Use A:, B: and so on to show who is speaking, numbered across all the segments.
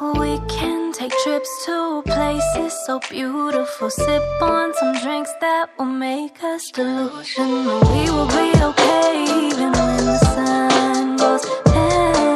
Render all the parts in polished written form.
A: We can take trips to places so beautiful, sip on some drinks that will make us delusional. We will be okay even when the sun goes down.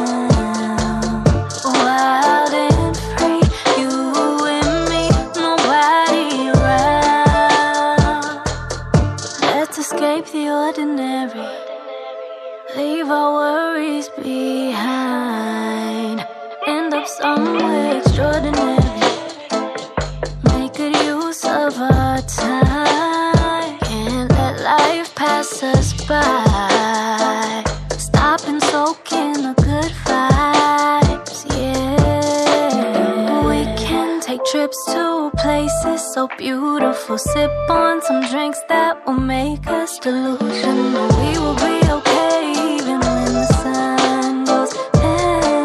A: Wild and free, you and me, nobody around. Let's escape the ordinary, leave our worries behind, end up somewhere extraordinary, make good use of our time. Can't let life pass us by, stop and soak in the good vibes, yeah. We can take trips to places so beautiful, sip on some drinks that will make us delusional. We will be okay even when the sun goes down.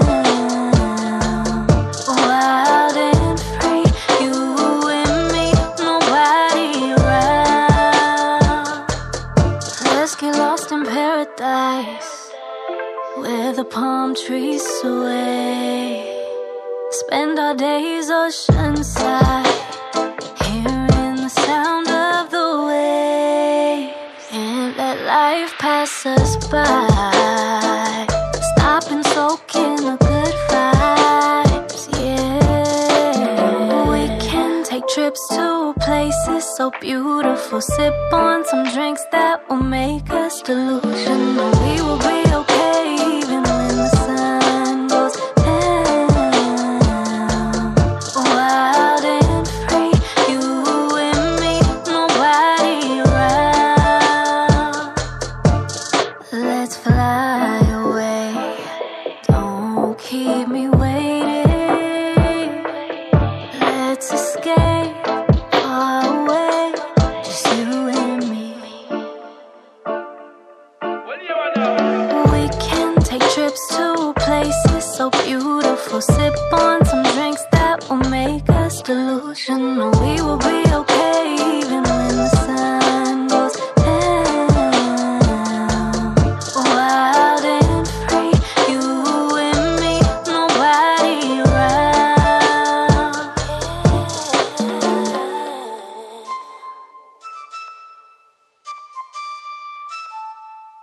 A: Wild and free, you and me, nobody around. Let's get lost in paradise, where the palm trees sway. Spend our days oceanside, hearing the sound of the waves. Can't let life pass us by, stop and soak in the good vibes, yeah. We can take trips to places so beautiful, sip on some drinks that will make us delusional. We will be okay even when the sun goes down. Wild and free, you and me, nobody around. Let's fly away, don't keep me waiting. Let's escape far away, just you and me. We can take trips to places so beautiful, sip on some drinks that will make us delusional. We